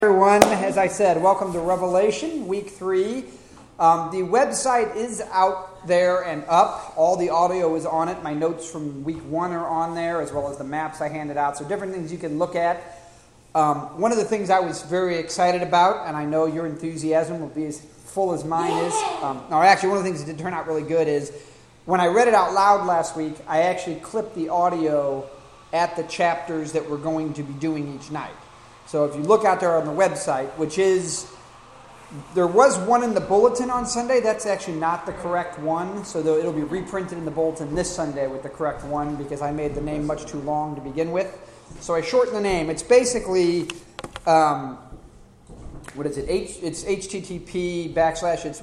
Everyone, as I said, welcome to Revelation, week 3. The website is out there and up. All the audio is on it. My notes from week 1 are on there, as well as the maps I handed out. So different things you can look at. One of the things I was very excited about, and I know your enthusiasm will be as full as mine is. Actually, one of the things that did turn out really good is when I read it out loud last week, I actually clipped the audio at the chapters that we're going to be doing each night. So if you look out there on the website, there was one in the bulletin on Sunday. That's actually not the correct one. So it'll be reprinted in the bulletin this Sunday with the correct one because I made the name much too long to begin with. So I shortened the name. It's basically, It's HTTP / it's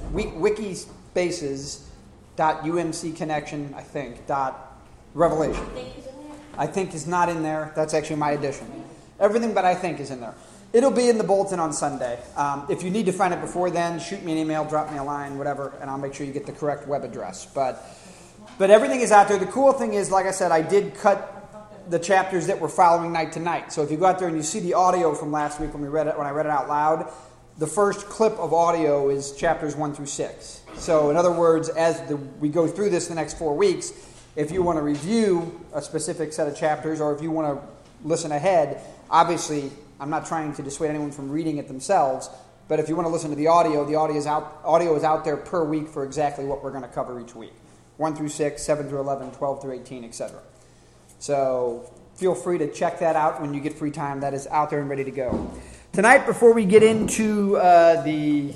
wikispaces.umcconnection, I think, .revelation. I think is not in there. That's actually my addition. Everything but I think is in there. It'll be in the bulletin on Sunday. If you need to find it before then, shoot me an email, drop me a line, whatever, and I'll make sure you get the correct web address. But everything is out there. The cool thing is, like I said, I did cut the chapters that were following night to night. So if you go out there and you see the audio from last week when I read it out loud, the first clip of audio is chapters 1 through 6. So in other words, as we go through this the next 4 weeks, if you want to review a specific set of chapters or if you want to listen ahead, obviously, I'm not trying to dissuade anyone from reading it themselves, but if you want to listen to the audio is out there per week for exactly what we're going to cover each week. 1 through 6, 7 through 11, 12 through 18, etc. So feel free to check that out when you get free time. That is out there and ready to go. Tonight, before we get into the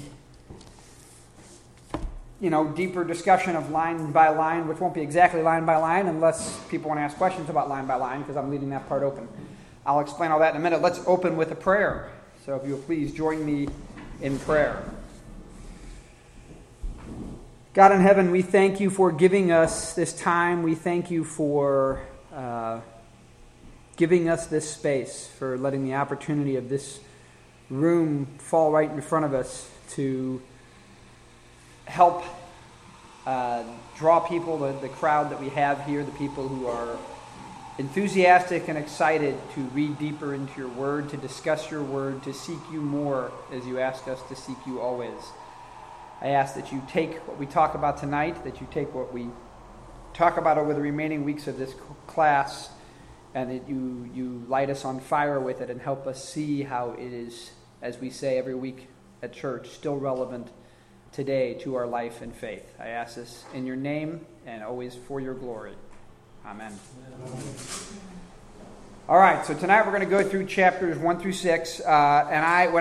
deeper discussion of line by line, which won't be exactly line by line unless people want to ask questions about line by line, because I'm leaving that part open. I'll explain all that in a minute. Let's open with a prayer. So if you'll please join me in prayer. God in heaven, we thank you for giving us this time. We thank you for giving us this space, for letting the opportunity of this room fall right in front of us to help draw people, the crowd that we have here, the people who are enthusiastic and excited to read deeper into your word, to discuss your word, to seek you more as you ask us to seek you always. I ask that you take what we talk about tonight, that you take what we talk about over the remaining weeks of this class, and that you light us on fire with it and help us see how it is, as we say every week at church, still relevant today to our life and faith. I ask this in your name and always for your glory. Amen. All right, so tonight we're going to go through chapters 1 through 6, and when